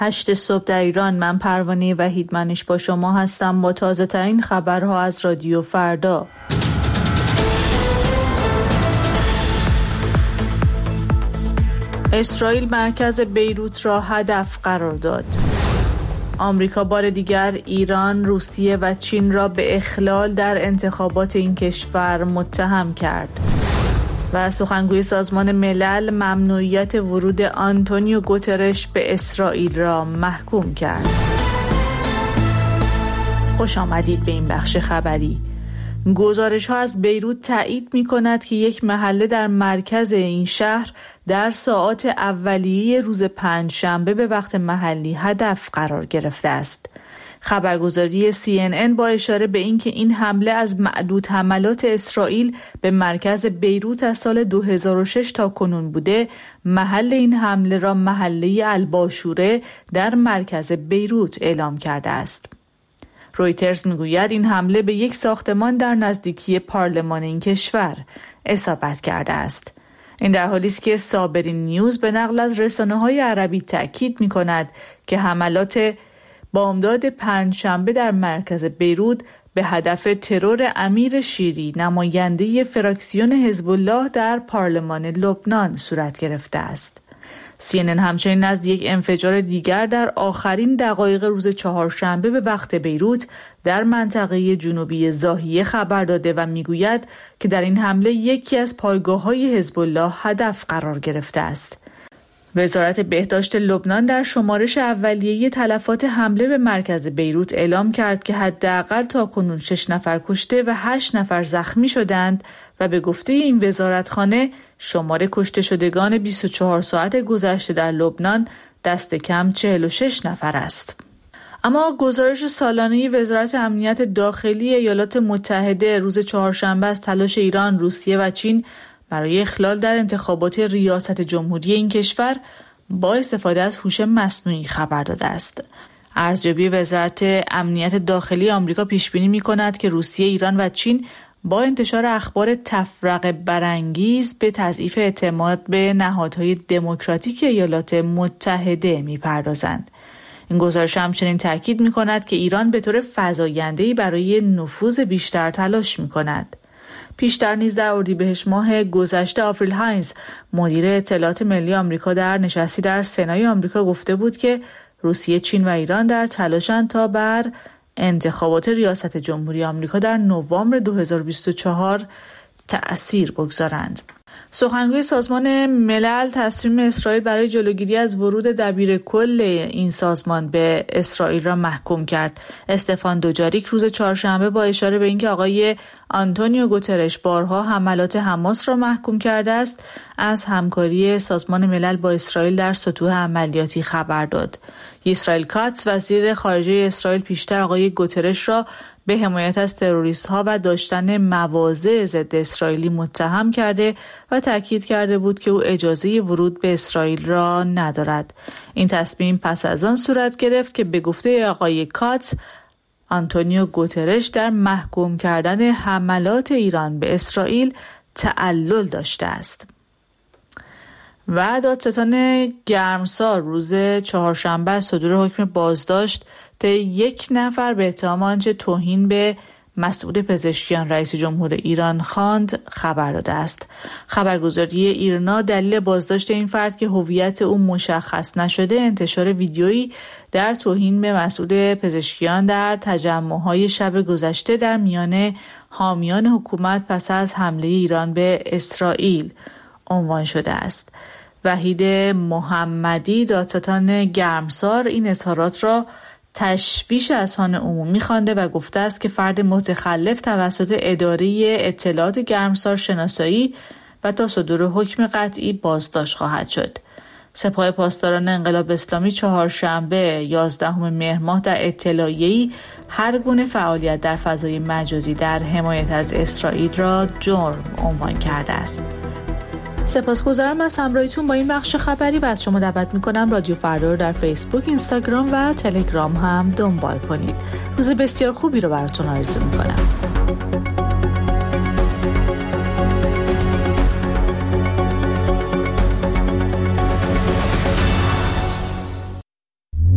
8 صبح در ایران. من پروانه وحیدمنش با شما هستم با تازه ترین خبرها از رادیو فردا. اسرائیل مرکز بیروت را هدف قرار داد. آمریکا بار دیگر ایران، روسیه و چین را به اخلال در انتخابات این کشور متهم کرد. و سخنگوی سازمان ملل ممنوعیت ورود آنتونیو گوترش به اسرائیل را محکوم کرد. خوش آمدید به این بخش خبری. گزارش‌ها از بیروت تایید می‌کند که یک محله در مرکز این شهر در ساعات اولیه روز پنجشنبه به وقت محلی هدف قرار گرفته است. خبرگزاری CNN با اشاره به اینکه این حمله از معدود حملات اسرائیل به مرکز بیروت از سال 2006 تا کنون بوده، محل این حمله را محله الباشوره در مرکز بیروت اعلام کرده است. رویترز میگوید این حمله به یک ساختمان در نزدیکی پارلمان این کشور اصابت کرده است. این در حالی است که صابرین نیوز به نقل از رسانه‌های عربی تاکید می‌کند که حملات بامداد پنجشنبه در مرکز بیروت به هدف ترور امیر شیری، نماینده فراکسیون حزب الله در پارلمان لبنان صورت گرفته است. CNN همچنین از یک انفجار دیگر در آخرین دقایق روز چهارشنبه به وقت بیروت در منطقه جنوبی ضاحیه خبر داده و میگوید که در این حمله یکی از پایگاه‌های حزب الله هدف قرار گرفته است. وزارت بهداشت لبنان در شمارش اولیه تلفات حمله به مرکز بیروت اعلام کرد که حداقل تاکنون 6 نفر کشته و 8 نفر زخمی شدند و به گفته این وزارتخانه شمار کشته شدگان 24 ساعت گذشته در لبنان دست کم 46 نفر است. اما گزارش سالانه وزارت امنیت داخلی ایالات متحده روز چهارشنبه از تلاش ایران، روسیه و چین برای اخلال در انتخابات ریاست جمهوری این کشور با استفاده از هوش مصنوعی خبر داده است. ارزیابی وزارت امنیت داخلی آمریکا پیش بینی می‌کند که روسیه، ایران و چین با انتشار اخبار تفرقه برانگیز به تضعیف اعتماد به نهادهای دموکراتیک ایالات متحده می‌پردازند. این گزارش همچنین تاکید می‌کند که ایران به طور فزاینده‌ای برای نفوذ بیشتر تلاش می‌کند. پیشتر نیز در اردیبهشت ماه گذشته آفریل هاینز، مدیر اطلاعات ملی آمریکا، در نشستی در سنای آمریکا گفته بود که روسیه، چین و ایران در تلاشند تا بر انتخابات ریاست جمهوری آمریکا در نوامبر 2024 تأثیر بگذارند. سخنگوی سازمان ملل تصمیم اسرائیل برای جلوگیری از ورود دبیرکل این سازمان به اسرائیل را محکوم کرد. استفان دوجاریک روز چهارشنبه با اشاره به اینکه آقای آنتونیو گوترش بارها حملات حماس را محکوم کرده است، از همکاری سازمان ملل با اسرائیل در سطوح عملیاتی خبر داد. اسرائیل کاتس، وزیر خارجه اسرائیل، پیشتر آقای گوترش را به حمایت از تروریست‌ها و داشتن مواضع ضد اسرائیلی متهم کرده و تاکید کرده بود که او اجازه ورود به اسرائیل را ندارد. این تصمیم پس از آن صورت گرفت که به گفته آقای کاتس، آنتونیو گوترش در محکوم کردن حملات ایران به اسرائیل تعلل داشته است. و دادستان گرمسار روز چهارشنبه صدور حکم بازداشت یک نفر به اتهام آنچه توهین به مسئول پزشکیان رئیس جمهور ایران خواند خبر داده است. خبرگزاری ایرنا دلیل بازداشت این فرد که هویت او مشخص نشده، انتشار ویدیویی در توهین به مسئول پزشکیان در تجمع‌های شب گذشته در میان حامیان حکومت پس از حمله ایران به اسرائیل عنوان شده است. وحید محمدی، دادستان گرمسار، این اظهارات را تشویش اذهان عمومی خوانده و گفته است که فرد متخلف توسط اداره اطلاعات گرمسار شناسایی و تا صدور حکم قطعی بازداشت خواهد شد. سپاه پاسداران انقلاب اسلامی چهارشنبه 11 مهر ماه در اطلاعیه‌ای هر گونه فعالیت در فضای مجازی در حمایت از اسرائیل را جرم عنوان کرده است. سپاسگزارم از همراهیتون با این بخش خبری و از شما دعوت میکنم رادیو فردا رو در فیسبوک، اینستاگرام و تلگرام هم دنبال کنید. روز بسیار خوبی رو براتون آرزو میکنم.